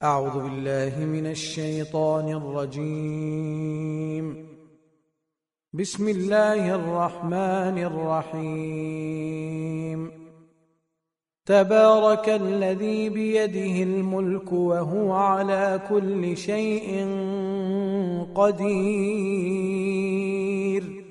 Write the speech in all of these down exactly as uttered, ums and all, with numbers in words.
أعوذ بالله من الشيطان الرجيم. بسم الله الرحمن الرحيم. تبارك الذي بيده الملك وهو على كل شيء قدير،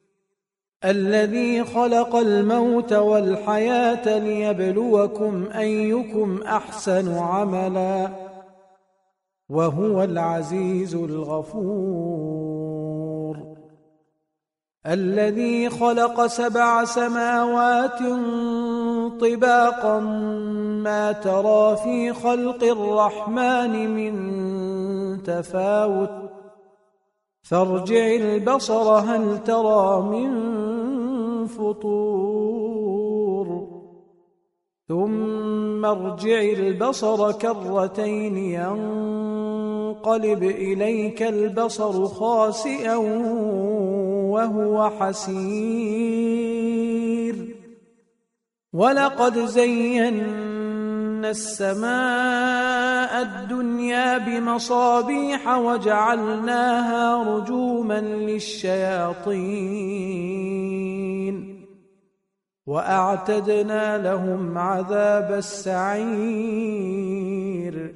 الذي خلق الموت والحياة ليبلوكم أيكم أحسن عملا وهو العزيز الغفور، الذي خلق سبع سماوات طباقا ما ترى في خلق الرحمن من تفاوت، فارجع البصر هل ترى من فطور، ثم ارجع البصر كرتين ينقلب إليك البصر خاسئا وهو حسير، ولقد زينا السماء الدنيا بمصابيح وجعلناها رجوما للشياطين، وأعتدنا لهم عذاب السعير،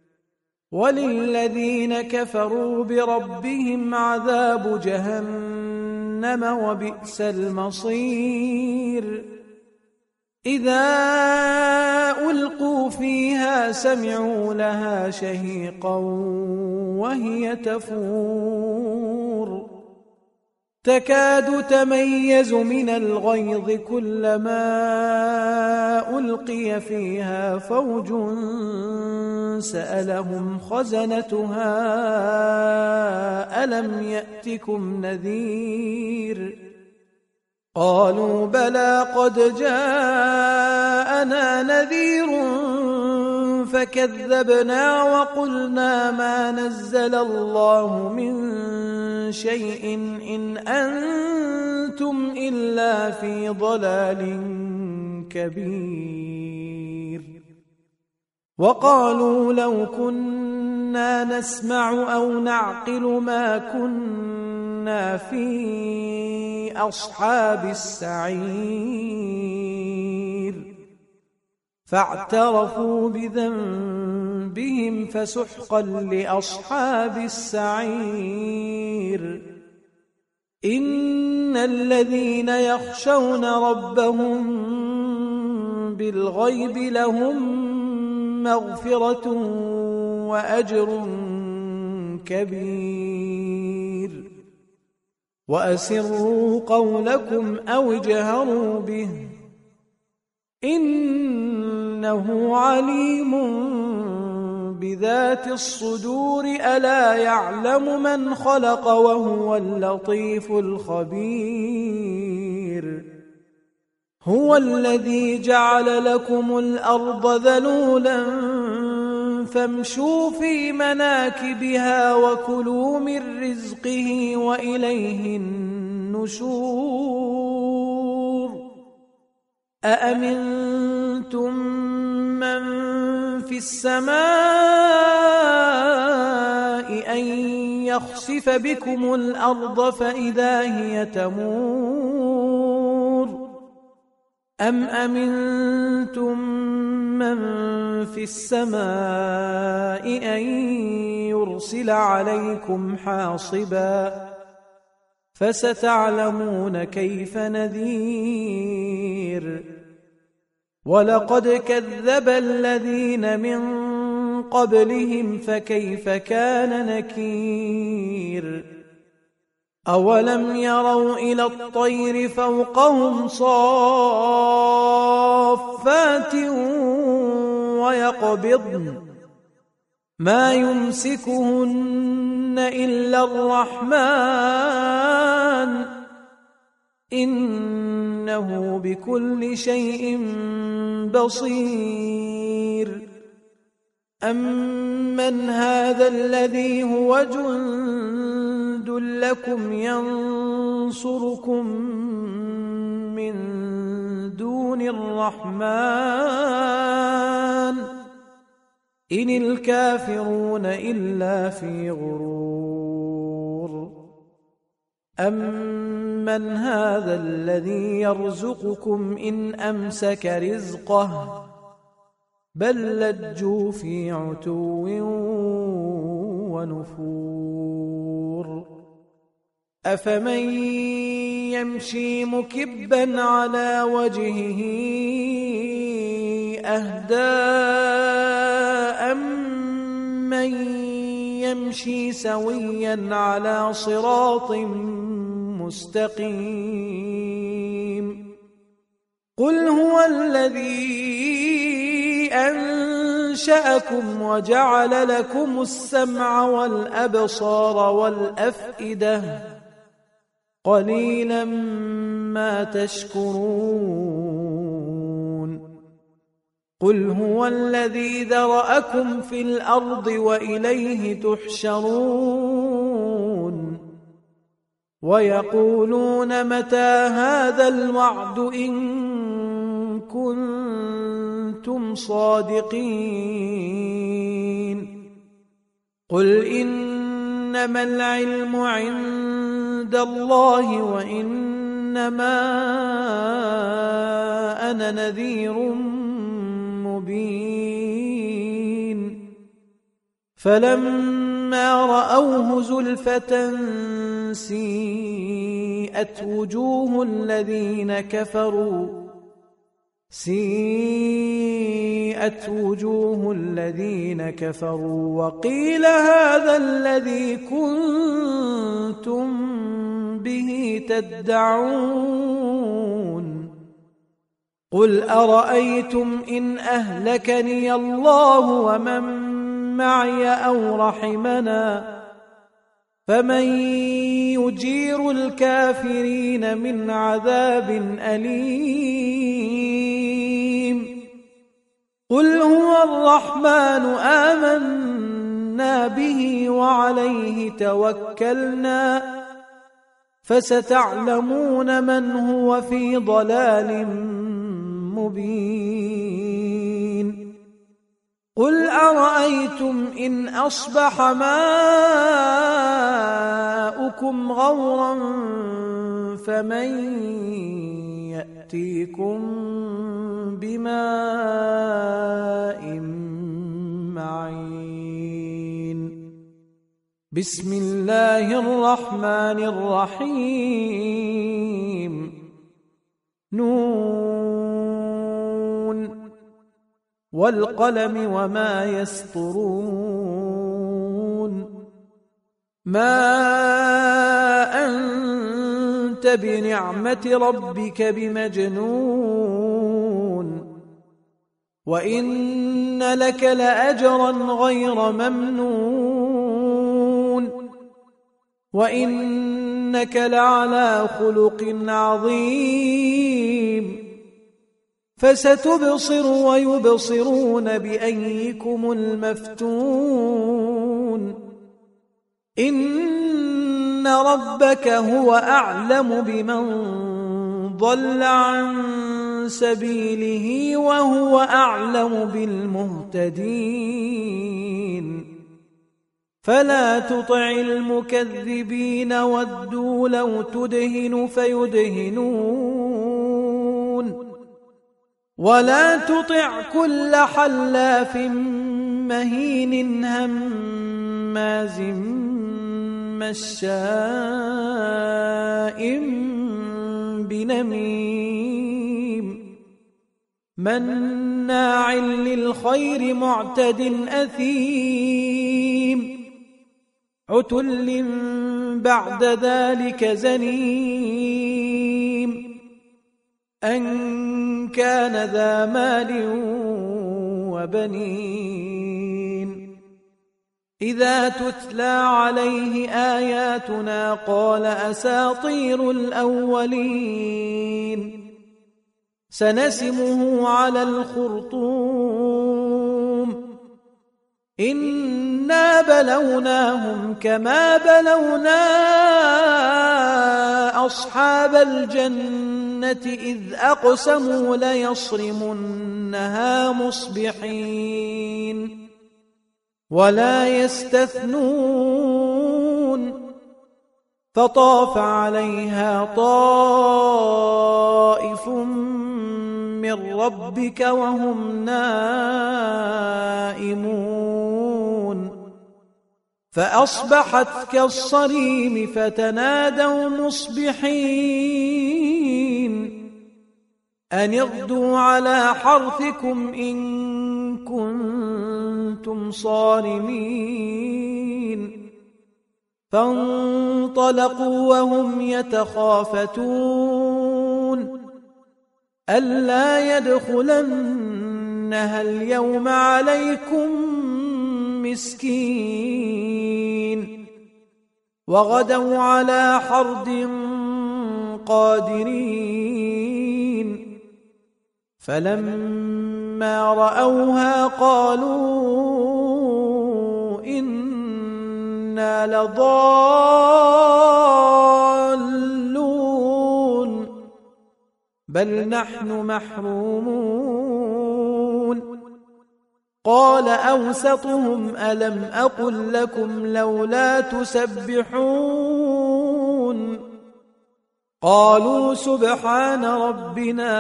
وللذين كفروا بربهم عذاب جهنم وبئس المصير. إذا ألقوا فيها سمعوا لها شهيقا وهي تفور، تكاد تميز من الغيظ كلما ألقي فيها فوج سألهم خزنتها ألم يأتكم نذير، قالوا بلى قد جاءنا نذير فكذبنا وقلنا ما نزل الله من شيء إن أنتم إلا في ضلال كبير، وقالوا لو كنا نسمع أو نعقل ما كنا في أصحاب السعير، فاعترفوا بذنبهم فسحقا لأصحاب السعير. إن الذين يخشون ربهم بالغيب لهم مغفرة وأجر كبير، وأسروا قولكم أو اجهروا به إنه عليم بذات الصدور، ألا يعلم من خلق وهو اللطيف الخبير. هو الذي جعل لكم الأرض ذلولا فامشوا في مناكبها وكلوا من رزقه وإليه النشور. أأمنتم من في السماء أن يخسف بكم الأرض فإذا هي تمور، أم أمنتم من في السماء أن يرسل عليكم حاصبا، فستعلمون كيف نذير. ولقد كذب الذين من قبلهم فكيف كان نكير. أولم يروا إلى الطير فوقهم صافات ويقبضن ما يمسكهن إلا الرحمن إنه بكل شيء بصير. أمن هذا الذي هو جند لكم ينصركم من دون الرحمن إن الكافرون إلا في غرور أمن هذا الذي يرزقكم إن أمسك رزقه بل لجوا في عتو ونفور أفمن يمشي مكبا على وجهه أهدى أمن يمشي سويا على صراط مستقيم قل هو الذي أنشأكم وجعل لكم السمع والأبصار والأفئدة قليلا ما تشكرون قل هو الذي ذرأكم في الأرض وإليه تحشرون ويقولون متى هذا الوعد إن كنتم صادقين قل إنما العلم عند الله وإنما أنا نذير مبين فلما رأوه زلفة سيئت وجوه الذين كفروا سيئت وجوه الذين كفروا وقيل هذا الذي كنتم به تدعون قل أرأيتم إن أهلكني الله ومن معي أو رحمنا فمن يجير الكافرين من عذاب أليم قل هو الرحمن آمنا به وعليه توكلنا فستعلمون من هو في ضلال مبين قل أرأيتم إن أصبح ماؤكم غورا فمن يأتيكم بماء معين بسم الله الرحمن الرحيم نون والقلم وما يسطرون ما أنت بنعمة ربك بمجنون وإن لك لأجرا غير ممنون وإنك لعلى خلق عظيم فستبصر ويبصرون بأيكم المفتون إن ربك هو أعلم بمن ضل عن سبيله وهو أعلم بالمهتدين فلا تطع المكذبين ودوا لو تدهن فيدهنون ولا تطع كل حلاف مهين هماز مشاء بنميم مناع للخير معتد أثيم عتل بعد ذلك زنيم أن كان ذا مال وبنين إذا تتلى عليه آياتنا قال أساطير الأولين سنسمه على الخرطوم إنا بلوناهم كما بلونا أصحاب الجنة إذ أقسموا ليصرمنها مصبحين ولا يستثنون فطاف عليها طائف من ربك وهم نائمون فأصبحت كالصريم فتنادوا مصبحين أن اغدوا على حرثكم إن كنتم صارمين فانطلقوا وهم يتخافتون ألا يدخلنها اليوم عليكم مسكين وغدوا على حرد قادرين فلما رأوها قالوا إنا لضالون بل نحن محرومون قال أوسطهم ألم أقل لكم لولا تسبحون قالوا سبحان ربنا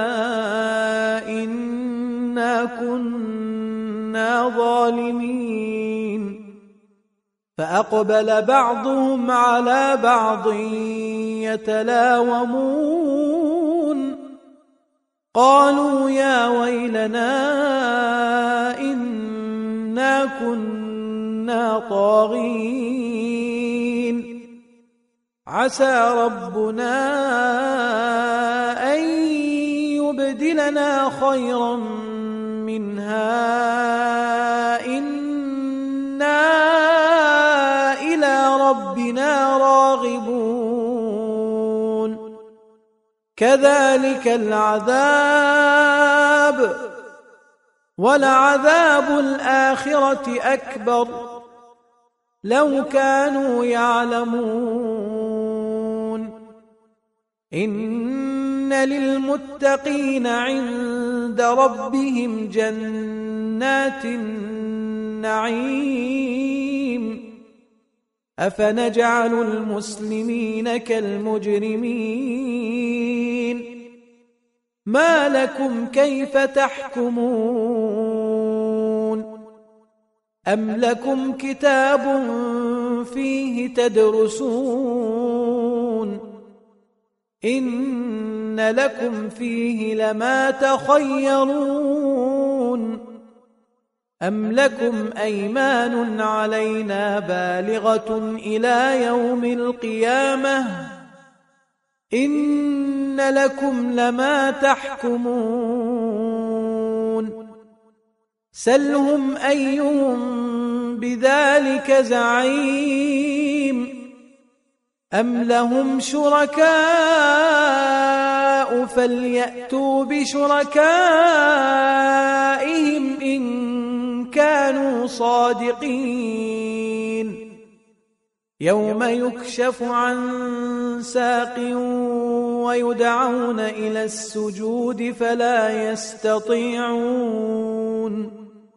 إنا كنا ظالمين فأقبل بعضهم على بعض يتلاومون قالوا يا ويلنا إنا كنا طاغين عسى ربنا أن يبدلنا خيرا منها إنا إلى ربنا راغبون كذلك العذاب ولعذاب الآخرة أكبر لو كانوا يعلمون إن للمتقين عند ربهم جنات النعيم أفنجعل المسلمين كالمجرمين ما لكم كيف تحكمون أم لكم كتاب فيه تدرسون إن لكم فيه لما تخيرون أم لكم أيمان علينا بالغة إلى يوم القيامة إن لكم لما تحكمون سلهم أيهم بذلك زعيم أم لهم شركاء فليأتوا بشركائهم إن كانوا صادقين يوم يكشف عن ساق ويدعون إلى السجود فلا يستطيعون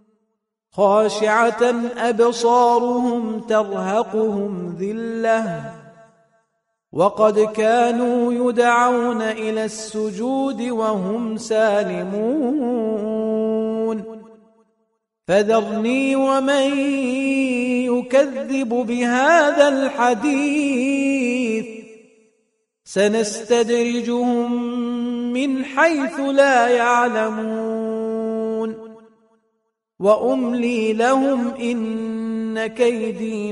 خاشعة أبصارهم ترهقهم ذلة وقد كانوا يدعون إلى السجود وهم سالمون فذرني ومن يكذب بهذا الحديث سنستدرجهم من حيث لا يعلمون وأملي لهم إن كيدي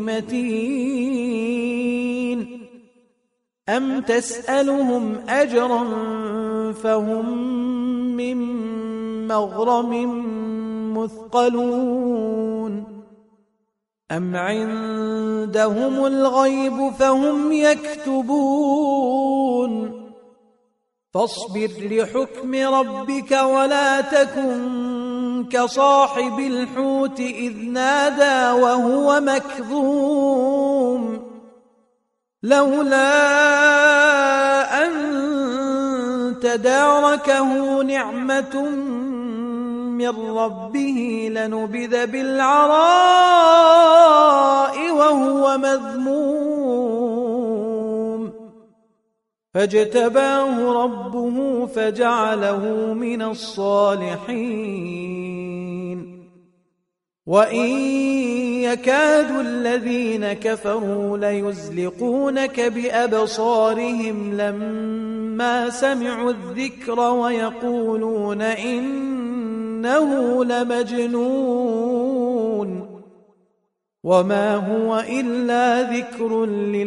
متين أم تسألهم أجرا فهم من مغرم مثقلون أم عندهم الغيب فهم يكتبون فاصبر لحكم ربك ولا تكن كصاحب الحوت إذ نادى وهو مكظوم لولا أن تداركه نعمة من ربه لنبذ بالعراء وهو مذموم فاجتباه ربه فجعله من الصالحين وإن يكاد الذين كفروا ليزلقونك بأبصارهم لما سمعوا الذكر ويقولون إنه لمجنون وما هو إلا ذكر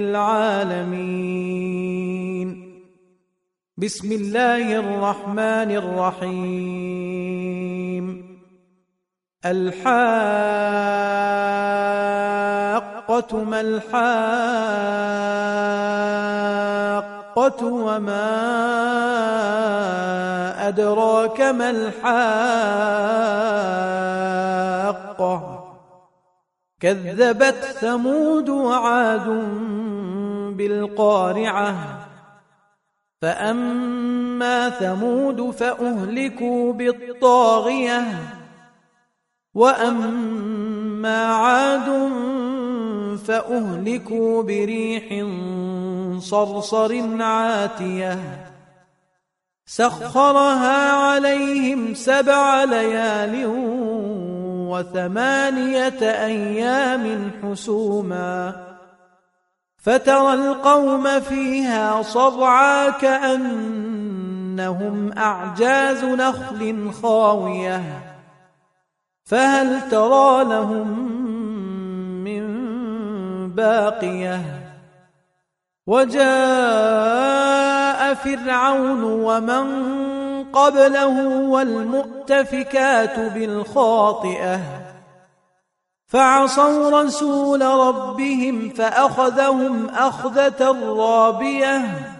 للعالمين. بسم الله الرحمن الرحيم. الحاقة ما الحاقة وما أدراك ما الحاقة كذبت ثمود وعاد بالقارعة فأما ثمود فأهلكوا بالطاغية وأما عاد فأهلكوا بريح صرصر عاتية سخرها عليهم سبع ليال وثمانية أيام حسوما فترى القوم فيها صرعى كأنهم أعجاز نخل خاوية فهل ترى لهم من باقية وجاء فرعون ومن قبله والمؤتفكات بالخاطئة فعصوا رسول ربهم فأخذهم أخذة رابية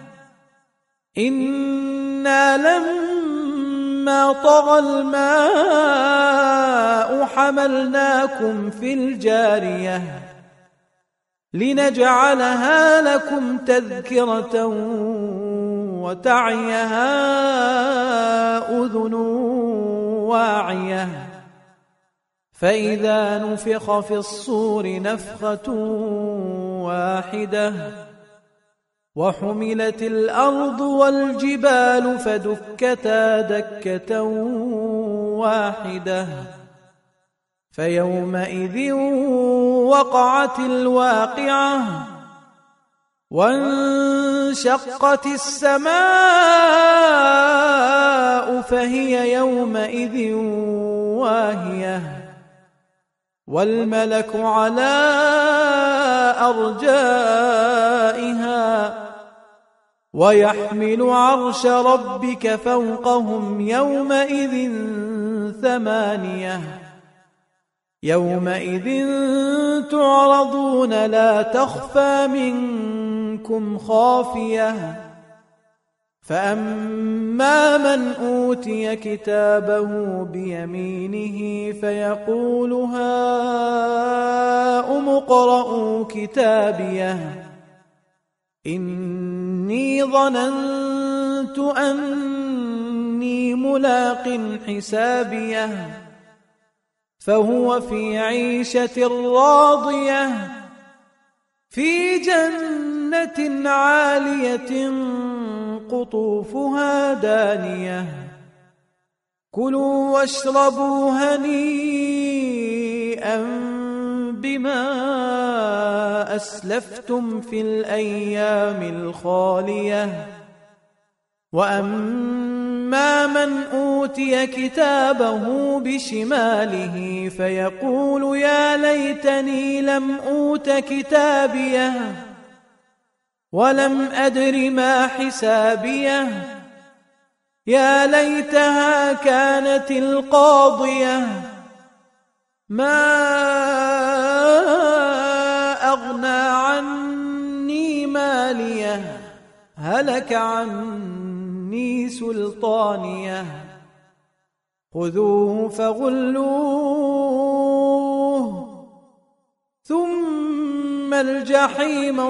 إنا لما طغى الماء حملناكم في الجارية لنجعلها لكم تذكرة وتعيها أذن واعية فإذا نفخ في الصور نفخة واحدة وحملت الأرض والجبال فدكتا دكة واحدة فيومئذ وقعت الواقعة وانشقت السماء فهي يومئذ واهية والملك على أرجائها ويحمل عرش ربك فوقهم يومئذ ثمانية يومئذ تعرضون لا تخفى منكم خافية فأما من أوتي كتابه بيمينه فيقول هاؤم اقرءوا كتابيه إني ظننت أني ملاق حسابيه فهو في عيشة راضية في جنة عالية قطوفها دانية كلوا واشربوا هنيئا بما أسلفتم في الأيام الخالية وأما من أوتي كتابه بشماله فيقول يا ليتني لم أوت كتابيه ولم أدر ما حسابيه يا ليتها كانت القاضية ما أغنى عني ماليه هلك عني سلطانيه خذوه فغلوه ثم الجحيم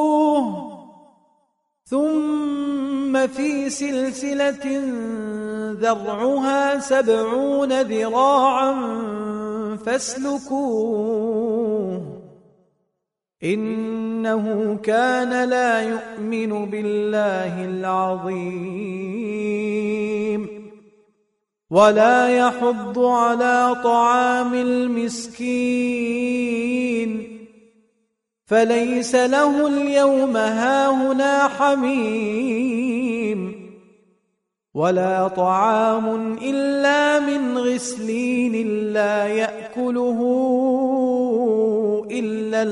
صلوه ثم في سلسلة ذرعها سبعون ذراعا فاسلكوه إنه كان لا يؤمن بالله العظيم ولا يحض على طعام المسكين فليس له اليوم هاهنا حميم ولا طعام إلا من غسلين لا يأكله إلا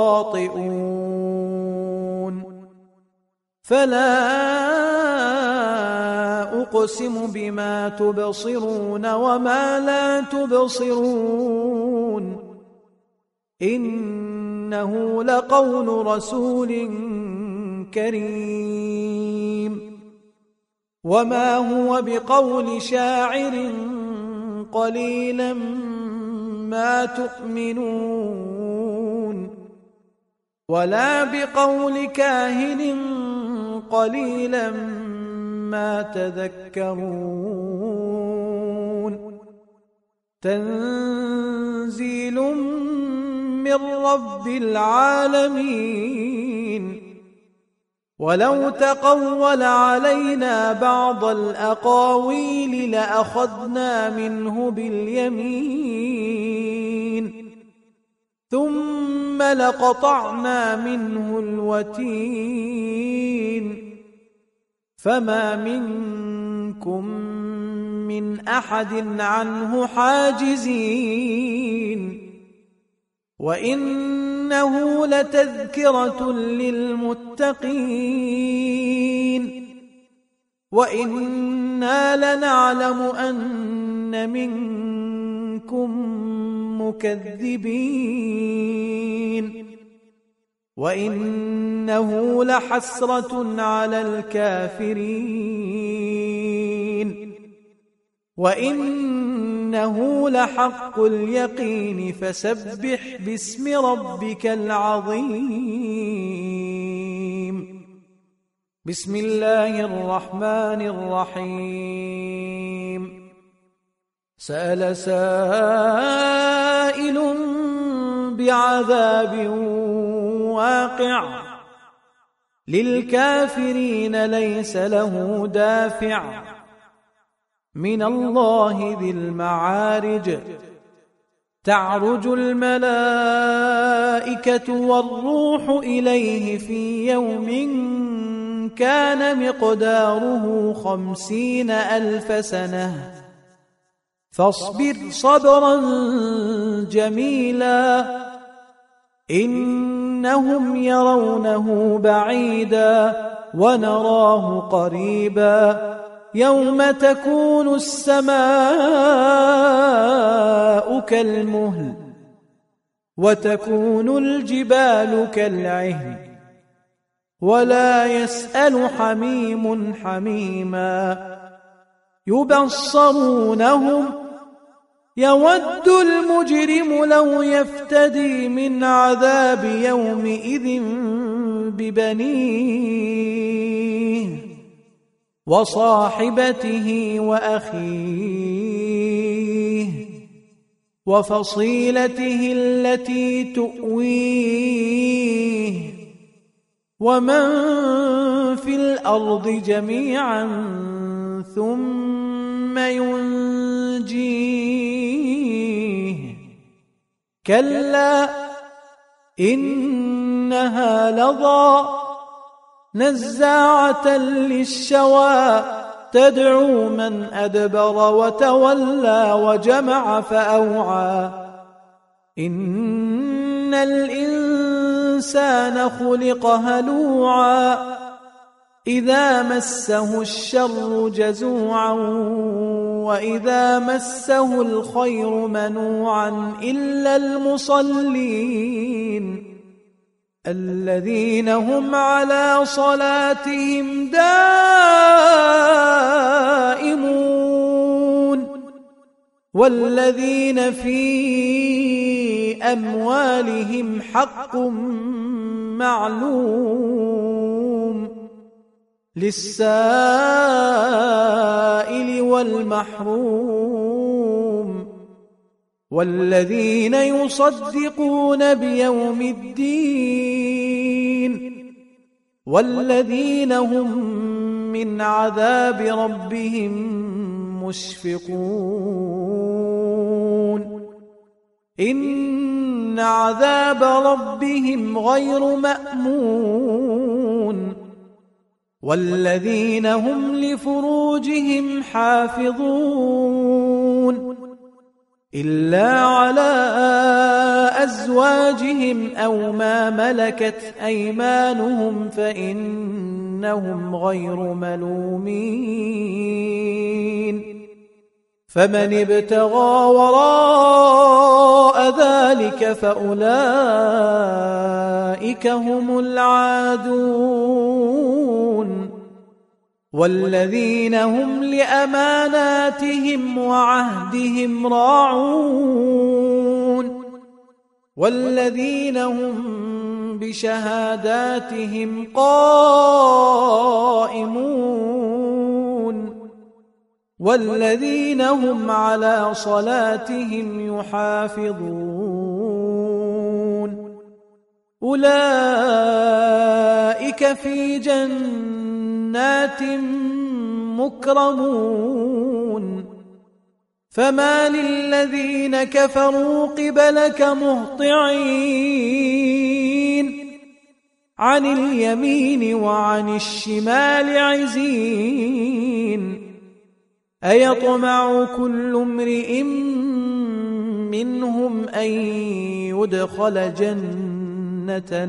الخاطئون فلا أقسم بما تبصرون وما لا تبصرون إنه لقول رسول كريم وما هو بقول شاعر قليلا ما تؤمنون ولا بقول كاهن قليلا ما تذكرون تنزيل من رب العالمين ولو تقول علينا بعض الأقاويل لأخذنا منه باليمين ثم لقطعنا منه الوتين فما منكم من أحد عنه حاجزين وإنه لتذكرة للمتقين وإنا لنعلم أن منكم مكذبين وإنه لحسرة على الكافرين وإنه لحق اليقين فسبح باسم ربك العظيم بسم الله الرحمن الرحيم سأل سائل بعذاب واقع للكافرين ليس له دافع من الله ذي المعارج تعرج الملائكة والروح إليه في يوم كان مقداره خمسين ألف سنة فاصبر صبرا جميلا إنهم يرونه بعيدا ونراه قريبا يوم تكون السماء كالمهل وتكون الجبال كالعهن ولا يسأل حميم حميما يبصرونهم يود المجرم لو يفتدي من عذاب يومئذ ببنيه وصاحبته وأخيه وفصيلته التي تؤويه ومن في الأرض جميعا ثم ينجيه كلا إنها لظى نزاعة للشوى تدعو من أدبر وتولى وجمع فأوعى إن الإنسان خلق هلوعا إذا مسه الشر جزوعا وإذا مسه الخير منوعا إلا المصلين الذين هم على صلاتهم دائمون والذين في أموالهم حق معلوم للسائل والمحروم والذين يصدقون بيوم الدين والذين هم من عذاب ربهم مشفقون إن عذاب ربهم غير مأمون والذين هم لفروجهم حافظون إلا على أزواجهم أو ما ملكت أيمانهم فإنهم غير ملومين فمن ابتغى وراء ذلك فأولئك هم العادون والذين هم لأماناتهم وعهدهم راعون والذين هم بشهاداتهم قائمون والذين هم على صلاتهم يحافظون أولئك في جنات مكرمون فما للذين كفروا قبلك مهطعين عن اليمين وعن الشمال عزين أيطمع كل امرئ منهم أن يدخل جنة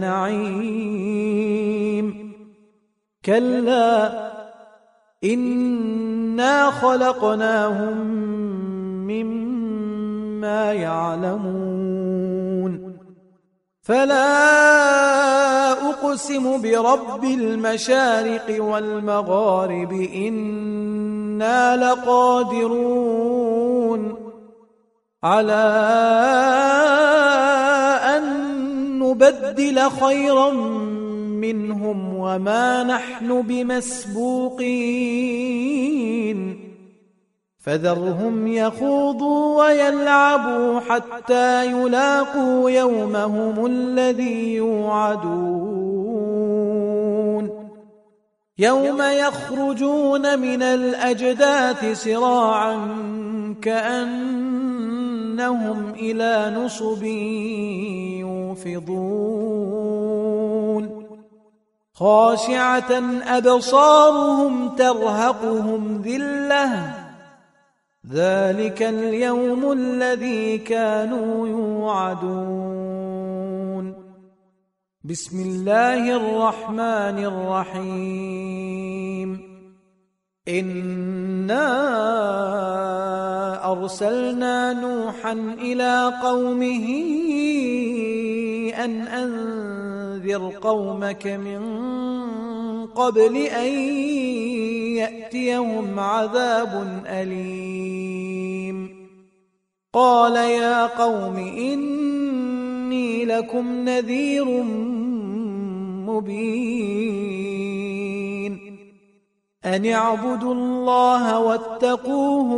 نعيم كلا إنا خلقناهم مما يعلمون فلا أقسم برب المشارق والمغارب إنا لقادرون على أن نبدل خيرا منهم وما نحن بمسبوقين فذرهم يخوضوا ويلعبوا حتى يلاقوا يومهم الذي يوعدون يوم يخرجون من الأجداث سراعا كأنهم إلى نصب يوفضون خاشعة أبصارهم ترهقهم ذلة ذلك اليوم الذي كانوا يوعدون بسم الله الرحمن الرحيم إنا أرسلنا نوحا إلى قومه أن أنذر قومك من قبل أن يأتيهم عذاب أليم قال يا قوم إني لكم نذير مبين أن اعبدوا الله واتقوه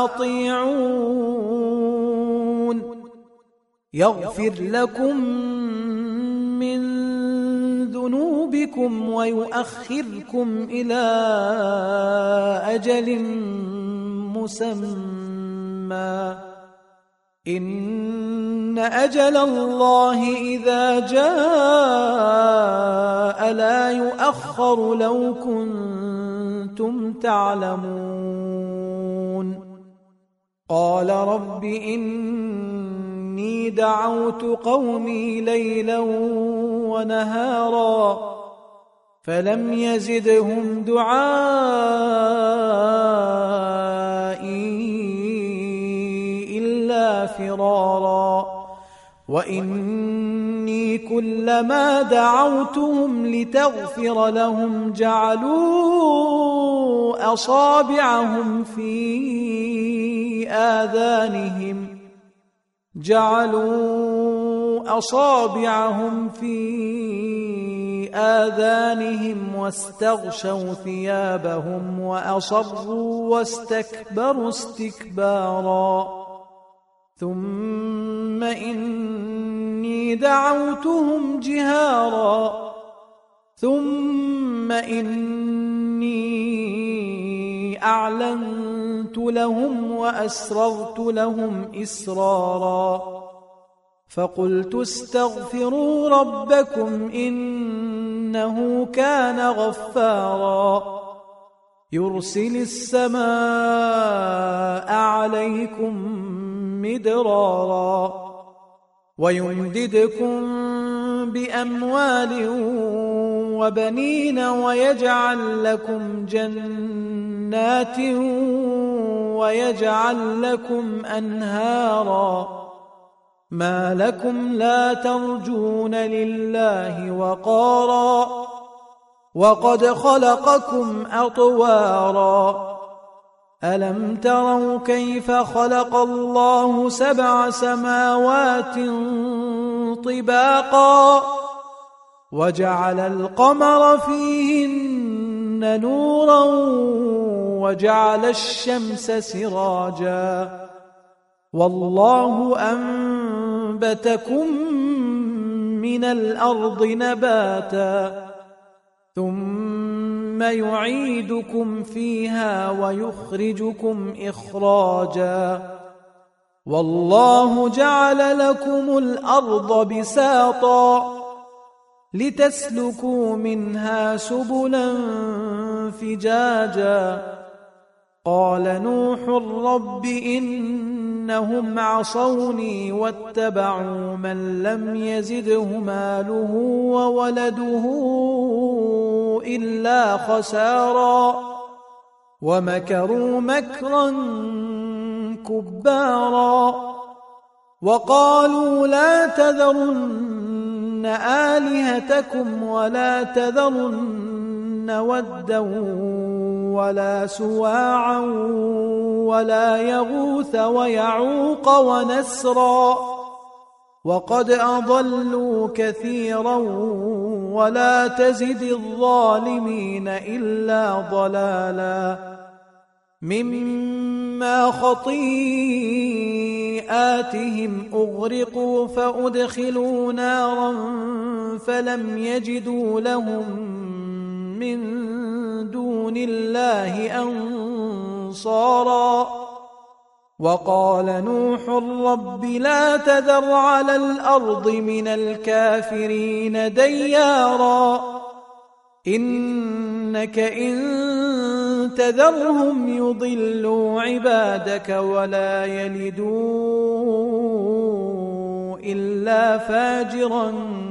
وأطيعون يغفر لكم من ذنوبكم ويؤخركم إلى أجل مسمى إن أجل الله إذا جاء لا يؤخر لو كنتم تعلمون قال رب إني دعوت قومي ليلا ونهارا فلم يزدهم دعائي إلا فرارا وإني كلما دعوتهم لتغفر لهم جعلوا أصابعهم في آذانهم جعلوا أصابعهم في آذانهم واستغشوا ثيابهم وأصروا واستكبروا استكبارا ثم إني دعوتهم جهارا ثم إني أعلنت لهم وأسررت لهم إسرارا فقلت استغفروا ربكم إنه كان غفارا يرسل السماء عليكم مدرارا ويمددكم بأموال وبنين ويجعل لكم جنات ويجعل لكم أنهارا ما لكم لا ترجون لله وقارا وقد خلقكم أطوارا ألم تروا كيف خلق الله سبع سماوات طباقا وجعل القمر فيهن نورا وجعل الشمس سراجا والله أنبتكم من الأرض نباتا ثم يعيدكم فيها ويخرجكم إخراجا والله جعل لكم الأرض بساطا لتسلكوا منها سبلا فجاجا قال نوح رب إنهم عصوني واتبعوا من لم يزده ماله وولده إلا خسارا ومكروا مكرا كبارا وقالوا لا تذرن آلهتكم ولا تذرن ودا ولا سواعا ولا يغوث ويعوق ونسرا وقد أضلوا كثيرا ولا تزد الظالمين إلا ضلالا مما خطيئاتهم أغرقوا فأدخلوا نارا فلم يجدوا لهم من دون الله أنصارا وقال نوح رب لا تذر على الأرض من الكافرين ديارا إنك إن تذرهم يضلوا عبادك ولا يلدوا إلا فاجرا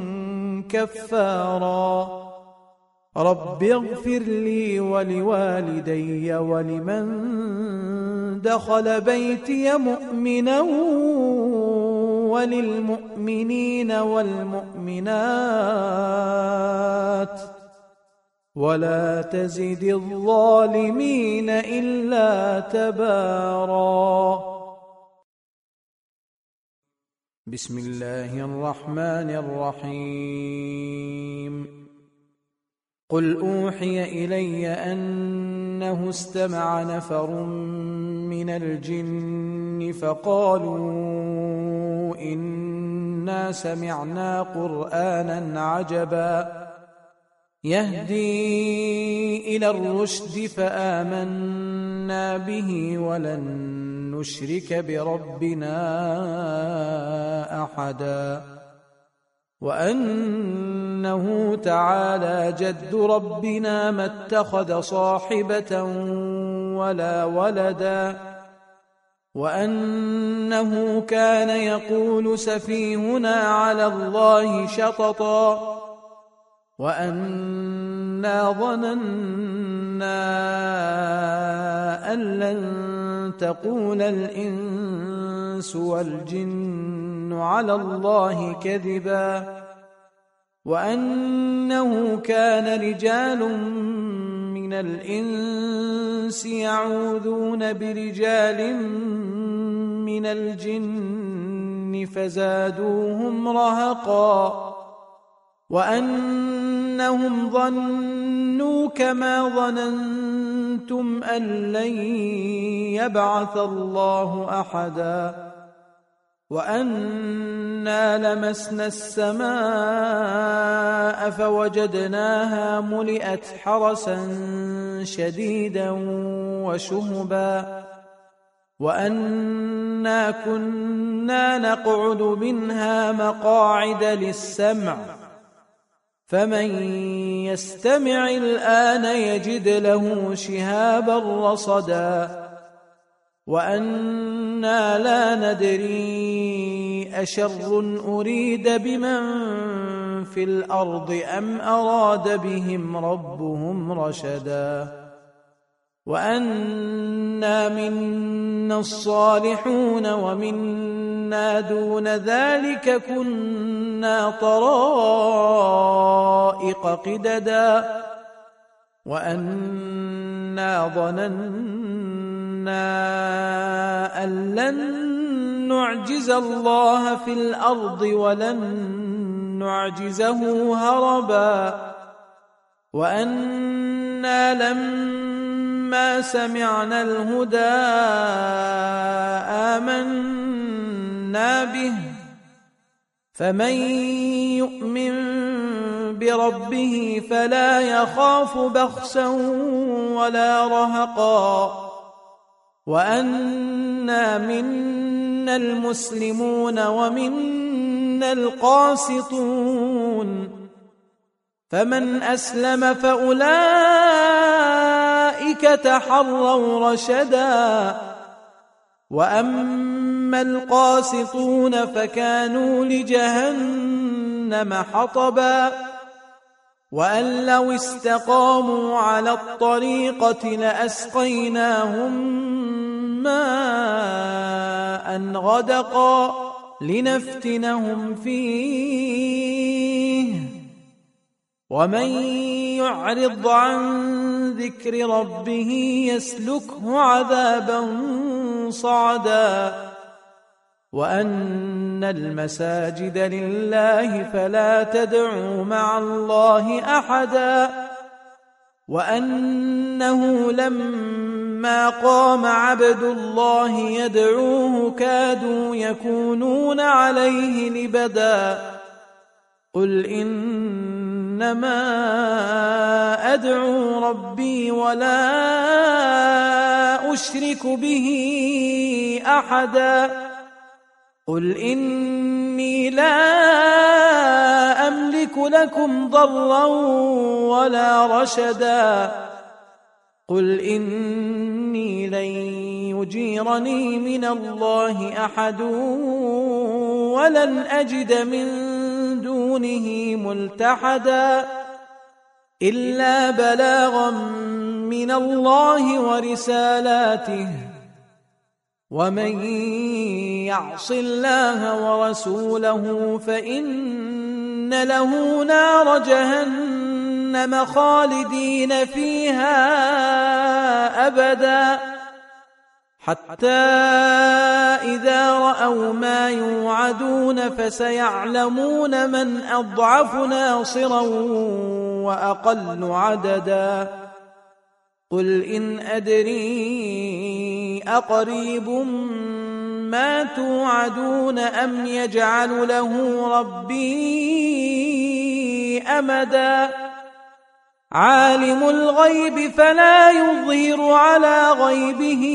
كفارا رب اغفر لي ولوالدي ولمن دخل بيتي مؤمنا وللمؤمنين والمؤمنات ولا تزد الظالمين إلا تبارا بسم الله الرحمن الرحيم قل أوحي إلي أنه استمع نفر من الجن فقالوا إنا سمعنا قرآنا عجبا يهدي إلى الرشد فآمنا به ولن نشرك بربنا أحدا وأنه تعالى جد ربنا ما اتخذ صاحبة ولا ولدا وأنه كان يقول سفيهنا على الله شططا وأنا ظننا أن لن تقول الإنس والجن على الله كذبا وأنه كان رجال من الإنس يعوذون برجال من الجن فزادوهم رهقا وأن أنهم ظنوا كما ظننتم أن لن يبعث الله أحدا وأنا لمسنا السماء فوجدناها ملئت حرسا شديدا وشهبا وأنا كنا نقعد منها مقاعد للسمع فمن يستمع الآن يجد له شهابا رصدا وأنا لا ندري أشر أريد بمن في الأرض أم أراد بهم ربهم رشدا وأنا منا الصالحون ومنا دون ذلك كنا طرائق قددا وأنا ظننا أن لن نعجز الله في الأرض ولن نعجزه هربا وأنا لما سمعنا الهدى آمنا به فمن يؤمن بربه فلا يخاف بخسا ولا رهقا وأنا منا المسلمون ومنا القاسطون فمن أسلم فأولئك تحروا رشدا وأما القاسطون فكانوا لجهنم حطبا وأن لو استقاموا على الطريقة لأسقيناهم ماء غدقا لنفتنهم فيه ومن يعرض عن ذكر ربه يسلكه عذابا صعدا وأن المساجد لله فلا تدعوا مع الله أحدا وأنه لما قام عبد الله يدعوه كادوا يكونون عليه لبدا قل إنما أدعو ربي ولا أشرك به أحدا قل إني لا أملك لكم ضرا ولا رشدا قل إني لن يجيرني من الله أحد ولن أجد من دونه ملتحدا إلا بلاغا من الله ورسالاته ومن يعص الله ورسوله فإن له نار جهنم خالدين فيها أبدا حتى إذا رأوا ما يوعدون فسيعلمون من أضعف ناصرا وأقل عددا قل إن أدري أقريب ما توعدون أم يجعل له ربي أمدا عالم الغيب فلا يظهر على غيبه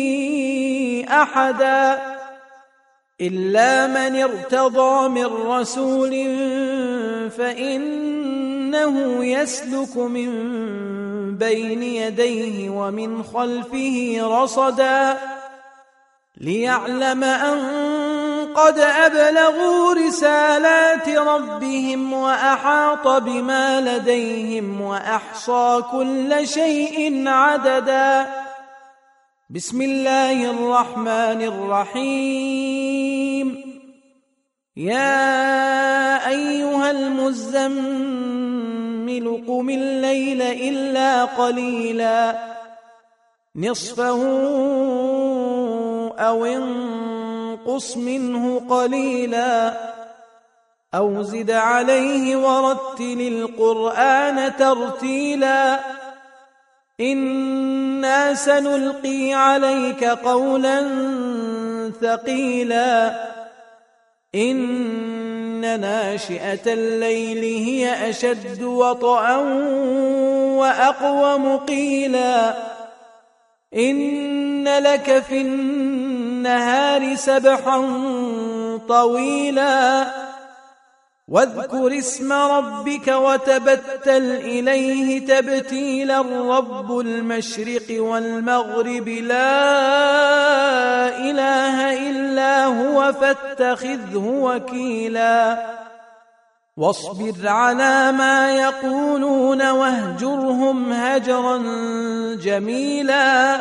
أحدا إلا من ارتضى من رسول فإنه يسلك من بين يديه ومن خلفه رصدا ليعلم أن قد أبلغوا رسالات ربهم وأحاط بما لديهم وأحصى كل شيء عددا بسم الله الرحمن الرحيم يا أيها المزمل قم الليل إلا قليلا نصفه أو انقص منه قليلا أو زد عليه ورتل القرآن ترتيلا إنا سنلقي عليك قولا ثقيلا إن ناشئة الليل هي أشد وطئا وأقوم قيلا إن لك في النهار سبحا طويلا واذكر اسم ربك وتبتل إليه تبتيلا رب المشرق والمغرب لا إله إلا هو فاتخذه وكيلا واصبر على ما يقولون واهجرهم هجرا جميلا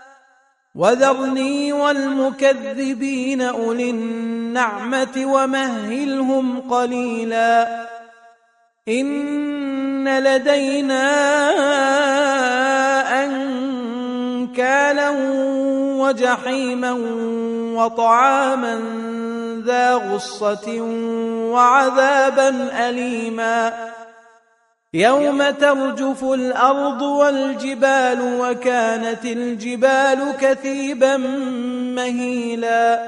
وذرني والمكذبين أولي النعمة ومهلهم قليلا إن لدينا أنكالا وجحيما وطعاما ذا غصة وعذابا أليما يوم ترجف الأرض والجبال وكانت الجبال كثيبا مهيلا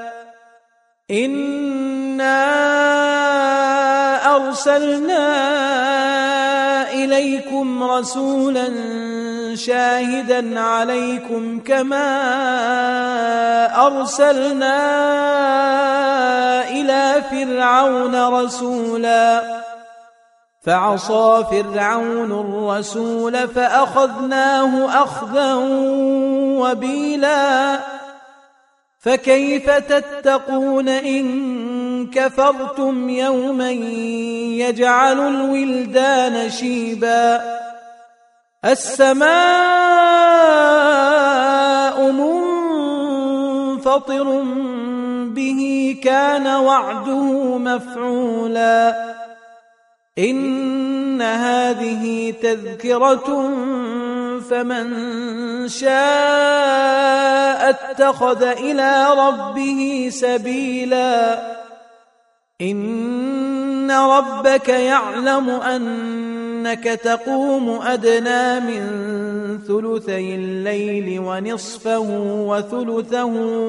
إنا أرسلنا إليكم رسولا شاهدا عليكم كما أرسلنا إلى فرعون رسولا فعصى فرعون الرسول فأخذناه أخذا وبيلا فكيف تتقون إن كفرتم يوما يجعل الولدان شيبا السماء منفطر به كان وعده مفعولا إن هذه تذكرة فمن شاء اتخذ إلى ربه سبيلا إن ربك يعلم أنك تقوم أدنى من ثلثي الليل ونصفه وثلثه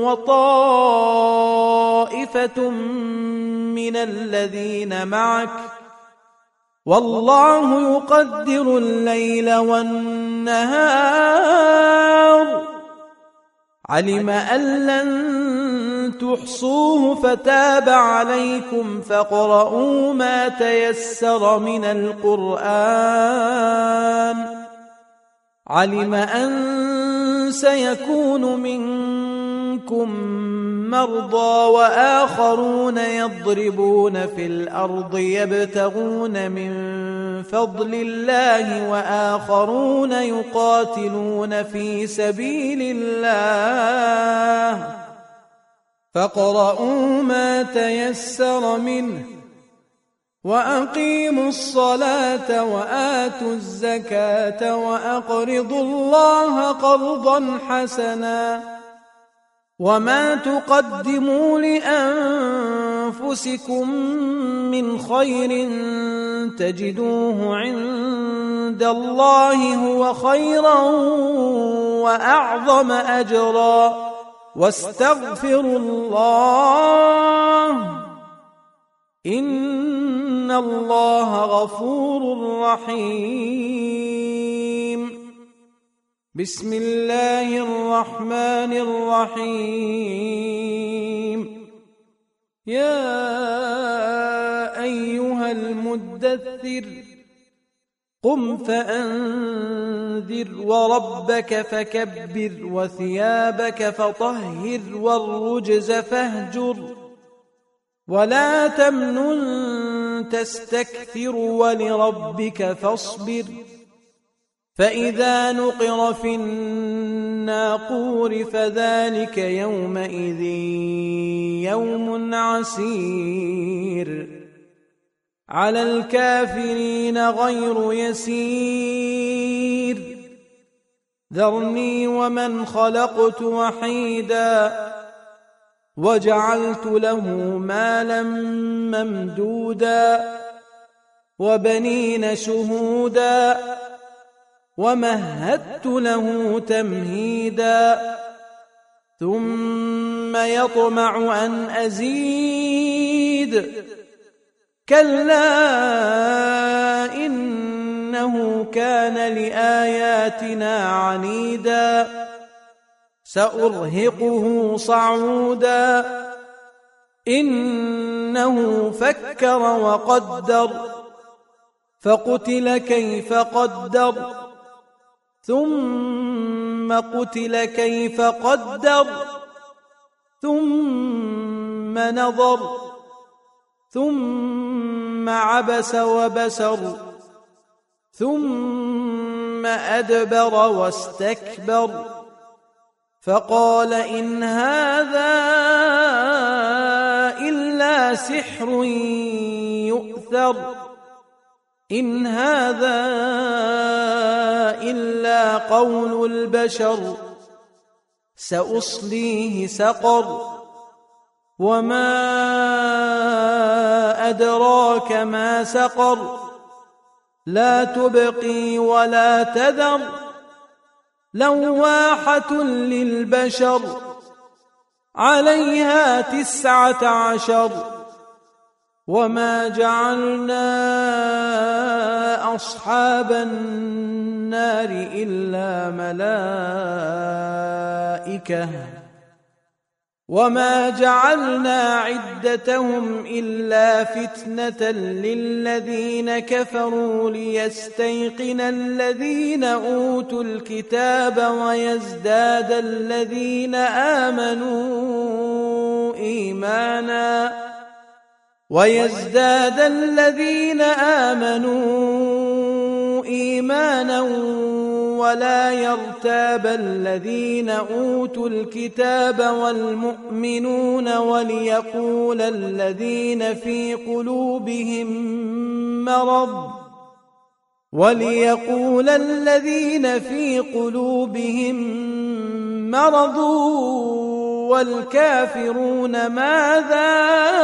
وطائفة من الذين معك والله يقدر الليل والنهار علم أن لن تحصوه فتاب عليكم فاقرؤوا ما تيسر من القرآن علم أن سيكون منكم مرضى وآخرون يضربون في الأرض يبتغون من فضل الله وآخرون يقاتلون في سبيل الله فاقرؤوا ما تيسر منه وأقيموا الصلاة وآتوا الزكاة وأقرضوا الله قرضا حسنا وما تقدموا لأنفسكم من خير تجدوه عند الله هو خيرا وأعظم أجرا واستغفروا الله إن الله غفور رحيم بسم الله الرحمن الرحيم يا أيها المدثر قم فأنذر وربك فكبر وثيابك فطهر والرجز فاهجر ولا تمنن تستكثر ولربك فاصبر فإذا نقر في الناقور فذلك يومئذ يوم عسير على الكافرين غير يسير ذرني ومن خلقت وحيدا وجعلت له مالا ممدودا وبنين شهودا ومهدت له تمهيدا ثم يطمع أن أزيد كلا إنه كان لآياتنا عنيدا سأرهقه صعودا إنه فكر وقدر فقتل كيف قدر ثم قتل كيف قدر ثم نظر ثم عبس وبسر ثم أدبر واستكبر فقال إن هذا إلا سحر يؤثر إن هذا إلا قول البشر سأصليه سقر وما أدراك ما سقر لا تبقي ولا تذر لواحة للبشر عليها تسعة عشر وما جعلنا أصحاب النار إلا ملائكة وما جعلنا عدتهم إلا فتنة للذين كفروا ليستيقن الذين أوتوا الكتاب ويزداد الذين آمنوا إيمانا ويزداد الذين آمنوا إيمانا ولا يرتاب الذين أوتوا الكتاب والمؤمنون وليقول الذين في قلوبهم مرض وليقول الذين في قلوبهم مرض والكافرون ماذا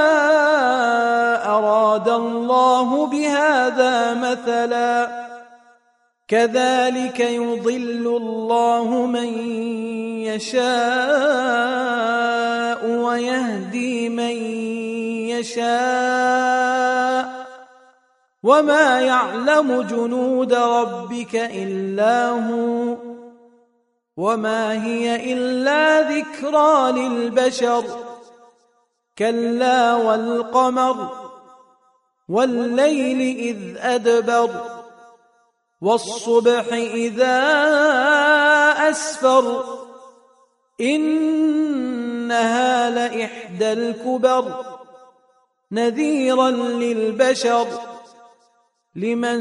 أراد الله بهذا مثلا كذلك يضل الله من يشاء ويهدي من يشاء وما يعلم جنود ربك إلا هو وما هي إلا ذكرى للبشر كلا والقمر والليل إذ أدبر والصبح إذا أسفر إنها لإحدى الكبر نذيرا للبشر لمن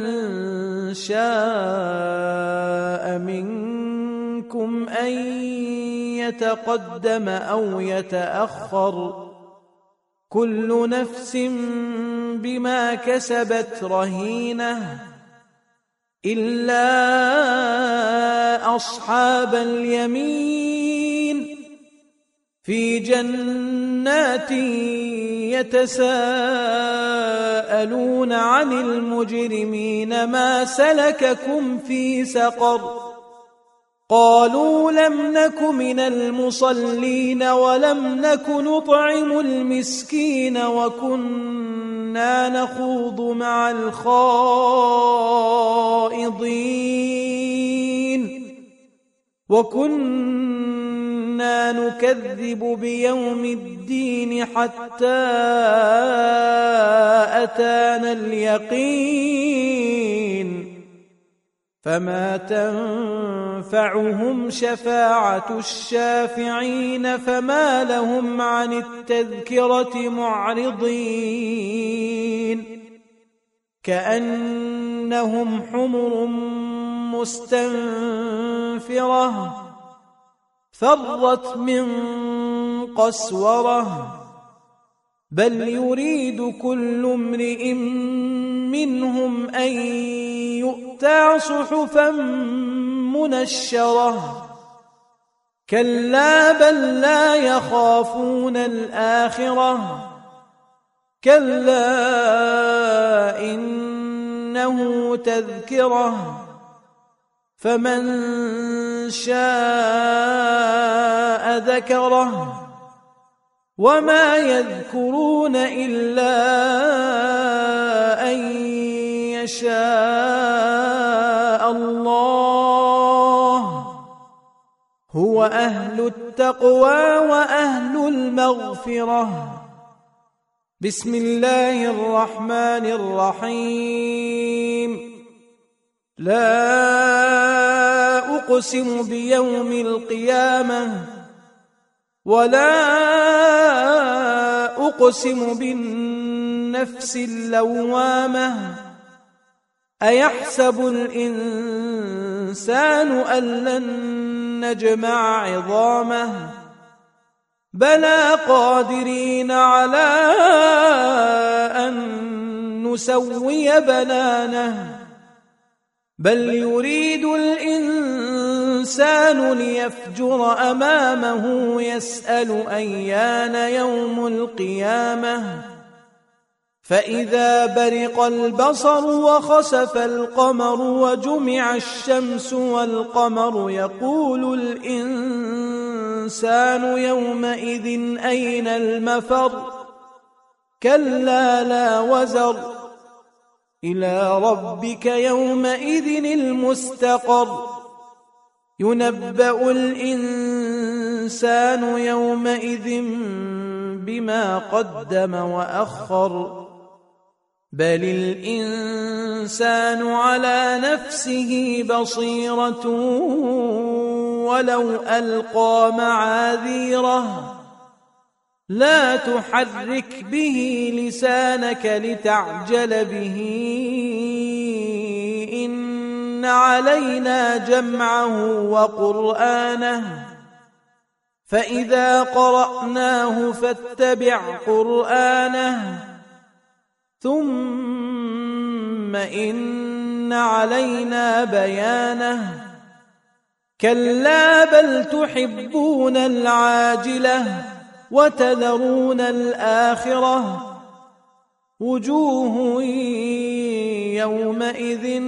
شاء منكم أن يتقدم أو يتأخر كل نفس بما كسبت رهينة إلا أصحاب اليمين في جنات يتساءلون عن المجرمين ما سلككم في سقر قالوا لم نك من المصلين ولم نك نطعم المسكين وكنا نخوض مع الخائضين وكنا نكذب بيوم الدين حتى أتانا اليقين فما تنفعهم شفاعة الشافعين فما لهم عن التذكرة معرضين كأنهم حمر مستنفرة فرت من قسورة بل يريد كل امرئ منهم أن يؤتى صحفا منشرة كلا بل لا يخافون الآخرة كلا إنه تذكرة فمن شاء ذكره وما يذكرون إلا أن يشاء الله هو أهل التقوى وأهل المغفرة. بسم الله الرحمن الرحيم. لا أقسم بيوم القيامة ولا أقسم بالنفس اللوامة أيحسب الإنسان أن لن نجمع عظامه بلى قادرين على أن نسوي بنانه بل يريد الإنسان ليفجر أمامه يسأل أيان يوم القيامة فإذا برق البصر وخسف القمر وجمع الشمس والقمر يقول الإنسان يومئذ أين المفر كلا لا وزر إلى ربك يومئذ المستقر ينبأ الإنسان يومئذ بما قدم وأخر بل الإنسان على نفسه بصيرة ولو ألقى معاذيره لا تحرك به لسانك لتعجل به إن علينا جمعه وقرآنه فإذا قرأناه فاتبع قرآنه ثم إن علينا بيانه كلا بل تحبون العاجلة وتذرون الآخرة وجوه يومئذ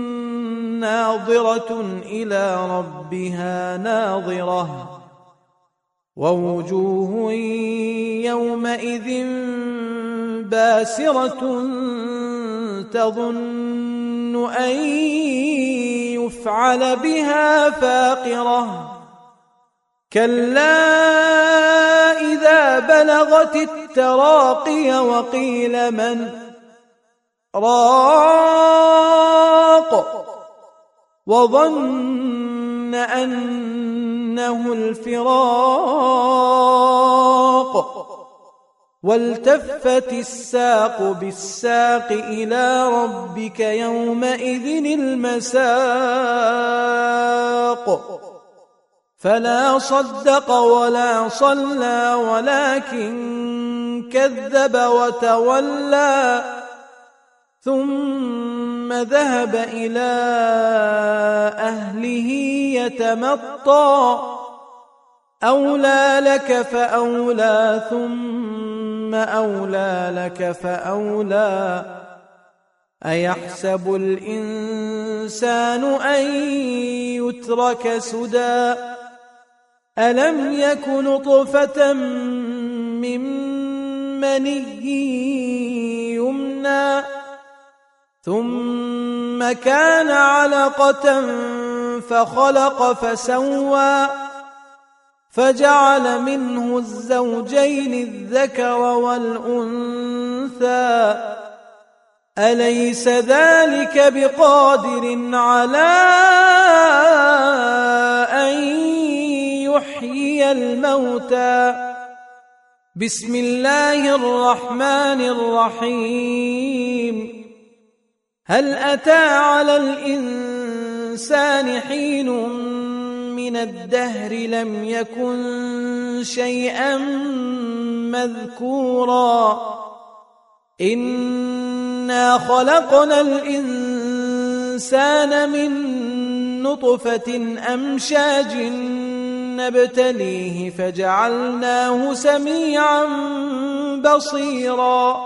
ناظرة إلى ربها ناظرة ووجوه يومئذ باسرة تظن أن يفعل بها فاقرة كلا إذا بلغت التراقي وقيل من راق وظن أنه الفراق والتفت الساق بالساق إلى ربك يومئذ المساق فلا صدق ولا صلى ولكن كذب وتولى ثم ذهب إلى أهله يتمطى أولى لك فأولى ثم أولى لك فأولى أيحسب الإنسان أن يترك سدى ألم يك نطفة من مني يمنى ثم كان علقة فخلق فسوى فجعل منه الزوجين الذكر والأنثى أليس ذلك بقادر على أن يحيي الموتى بسم الله الرحمن الرحيم هل أتى على الإنسان حين من الدهر لم يكن شيئا مذكورا إنا خلقنا الإنسان من نطفة أمشاج نبتليه فجعلناه سميعا بصيرا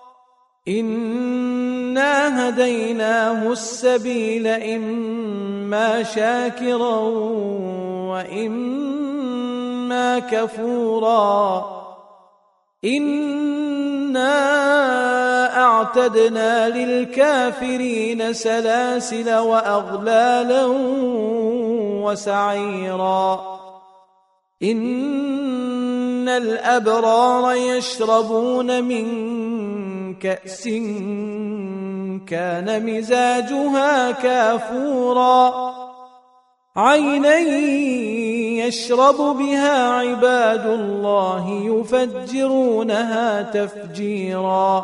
إنا هديناه السبيل إما شاكرا وإما كفورا إنا أعتدنا للكافرين سلاسل وأغلالا وسعيرا إن الأبرار يشربون من كأس كان مزاجها كافورا عينا يشرب بها عباد الله يفجرونها تفجيرا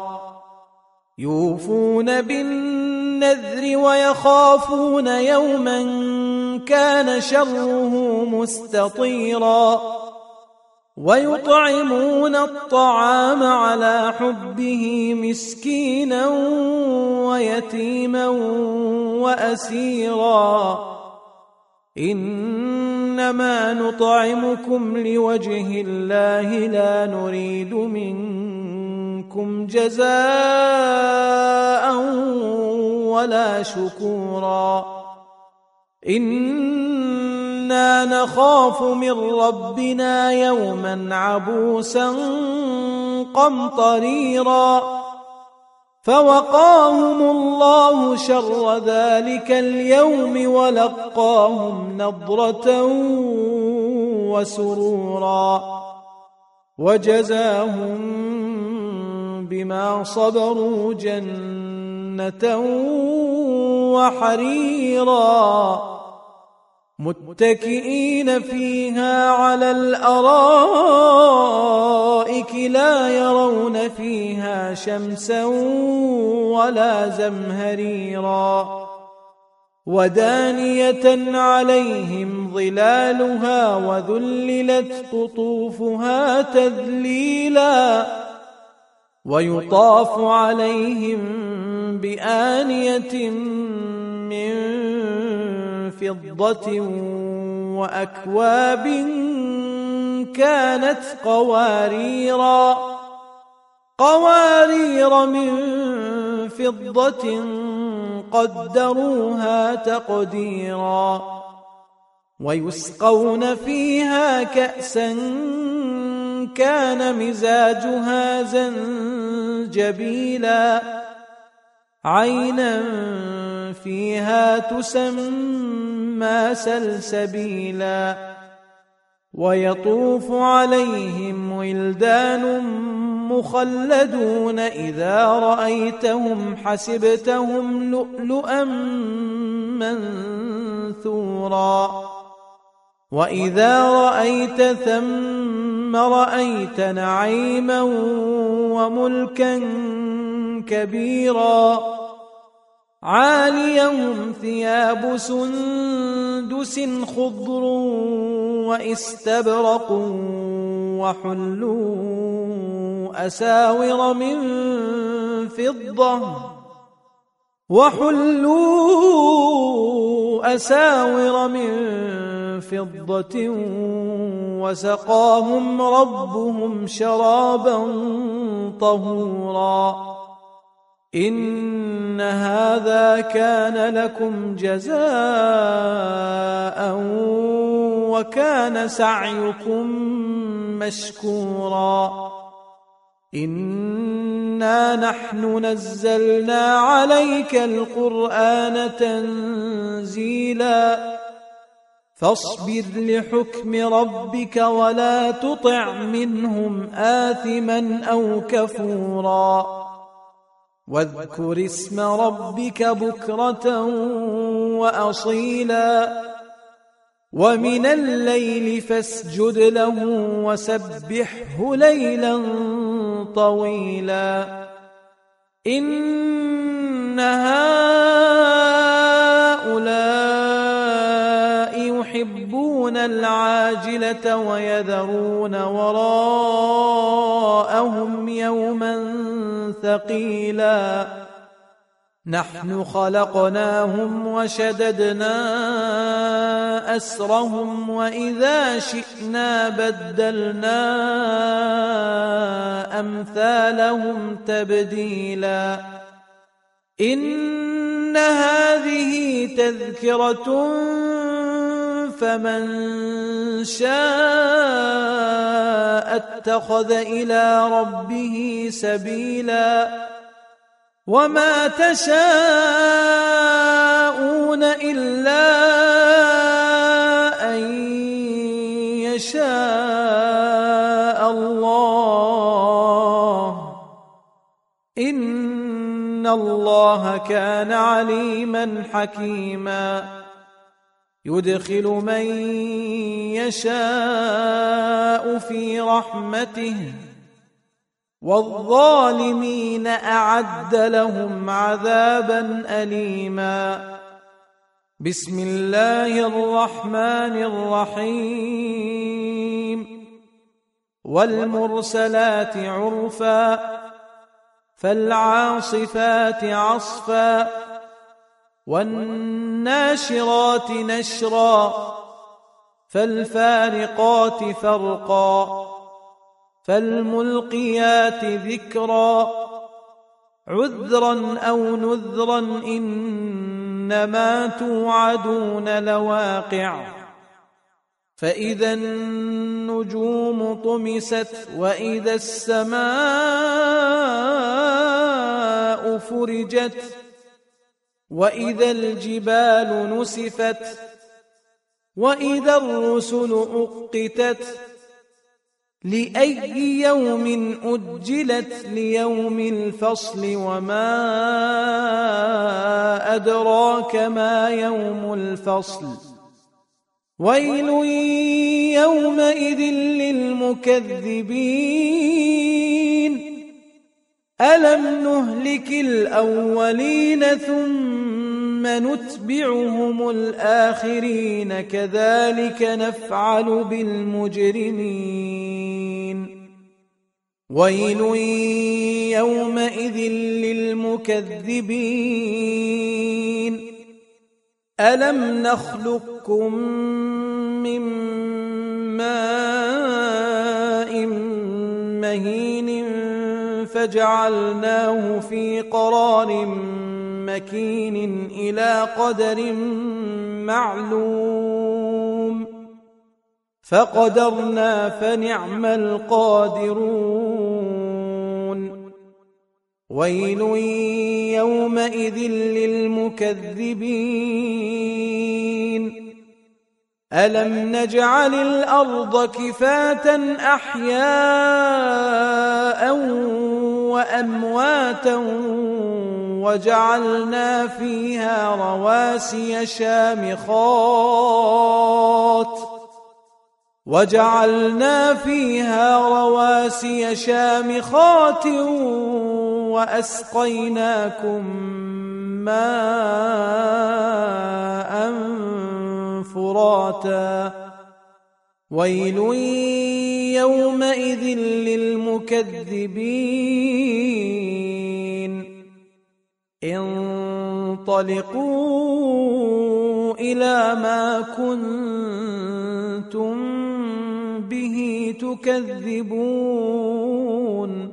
يوفون بالنذر ويخافون يوما كان شره مستطيرا ويطعمون الطعام على حبه مسكينا ويتيما وأسيرا إنما نطعمكم لوجه الله لا نريد منكم جزاء ولا شكورا إنا نخاف من ربنا يوما عبوسا قمطريرا فوقاهم الله شر ذلك اليوم ولقاهم نضرة وسرورا وجزاهم بما صبروا جنة وحريرا متكئين فيها على الأرائك لا يرون فيها شمسا ولا زمهريرا ودانية عليهم ظلالها وذللت قطوفها تذليلا ويطاف عليهم بآنية من فضة وأكواب كانت قواريرا قوارير من فضة قدروها تقديرا ويسقون فيها كأسا كان مزاجها زنجبيلا عينا فيها تسمى سلسبيلا ويطوف عليهم ولدان مخلدون إذا رأيتهم حسبتهم لؤلؤا منثورا وإذا رأيت ثم رأيت نعيما وملكا كبيرا عاليهم ثياب سندس خضر واستبرق وحلوا أساور من فضة وحلوا أساور من فضة وسقاهم ربهم شرابا طهورا إن هذا كان لكم جزاء وكان سعيكم مشكورا إنا نحن نزلنا عليك القرآن تنزيلا فاصبر لحكم ربك ولا تطع منهم آثما أو كفورا واذكر اسم ربك بكرة وأصيلا ومن الليل فاسجد له وسبحه ليلا طويلا إن هؤلاء يحبون العاجلة ويذرون وراءهم يوما ثقيلا نحن خلقناهم وشددنا أسرهم وإذا شئنا بدلنا أمثالهم تبديلا إن هذه تذكرة فمن شاء اتخذ إلى ربه سبيلا وما تشاءون إلا أن يشاء الله إن الله كان عليما حكيما يدخل من يشاء في رحمته والظالمين أعد لهم عذابا أليما بسم الله الرحمن الرحيم والمرسلات عرفا فالعاصفات عصفا والناشرات نشرا فالفارقات فرقا فالملقيات ذكرا عذرا أو نذرا إنما توعدون لواقع فإذا النجوم طمست وإذا السماء فرجت وإذا الجبال نسفت وإذا الرسل أقتت لأي يوم أجلت ليوم الفصل وما أدراك ما يوم الفصل ويل يومئذ للمكذبين ألم نهلك الأولين ثم نتبعهم الآخرين كذلك نفعل بالمجرمين ويل يومئذ للمكذبين ألم نخلقكم من ماء مهين فجعلناه في قرار مكين إلى قدر معلوم فقدرنا فنعم القادرون ويل يومئذ للمكذبين ألم نجعل الأرض كفاة أحياء وأمواتا وجعلنا فيها رواسي شامخات وجعلنا فيها رواسي شامخات وأسقيناكم ماء فراتا ويل يومئذ للمكذبين انطلقوا إلى ما كنتم به تكذبون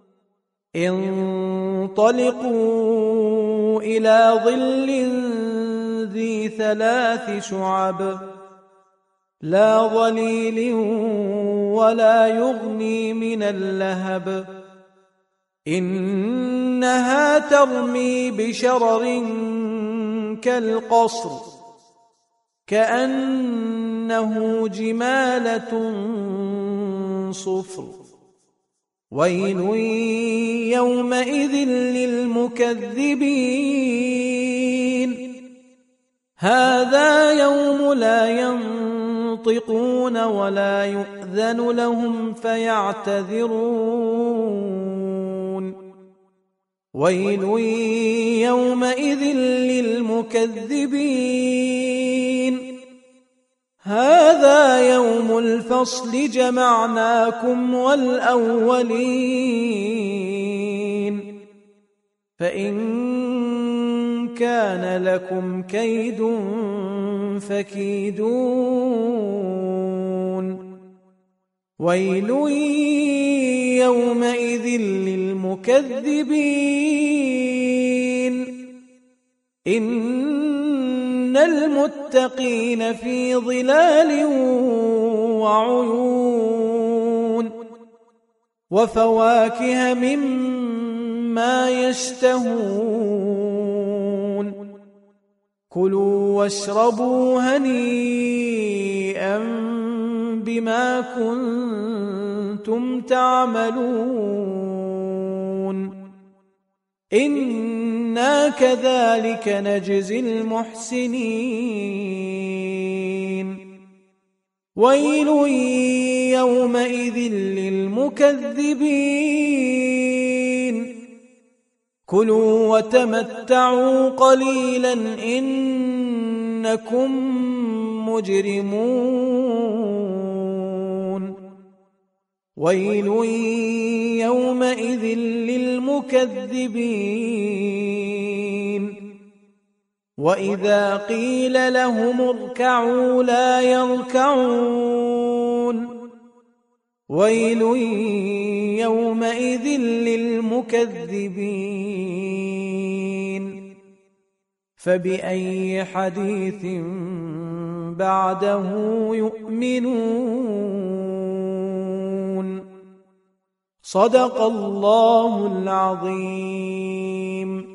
انطلقوا إلى ظل ذي ثلاث شعب لا ظليل ولا يغني من اللهب إنها ترمي بشرر كالقصر كأنه جمالة صفر ويل يومئذ للمكذبين هذا يوم لا ينطقون ولا يؤذن لهم فيعتذرون ويل يومئذ للمكذبين هذا يوم الفصل جمعناكم والأولين فإن كان لكم كيد فكيدون ويل يومئذ للمكذبين إن المتقين في ظلال وعيون وفواكه مما يشتهون كلوا واشربوا هنيئا بما كنتم تعملون إنا كذلك نجزي المحسنين ويل يومئذ للمكذبين كلوا وتمتعوا قليلا إنكم مجرمون ويل يومئذ للمكذبين وإذا قيل لهم اركعوا لا يركعون ويل يومئذ للمكذبين فبأي حديث بعده يؤمنون صدق الله العظيم.